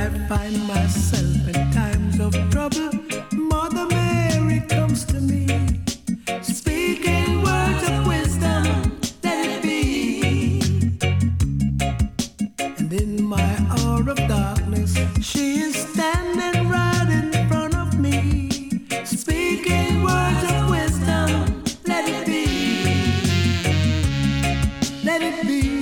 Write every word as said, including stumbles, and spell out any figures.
find myself in times of trouble, Mother Mary comes to me, speaking words of wisdom, let it be. And in my hour of darkness, she is standing right in front of me, speaking words of wisdom, let it be, let it be.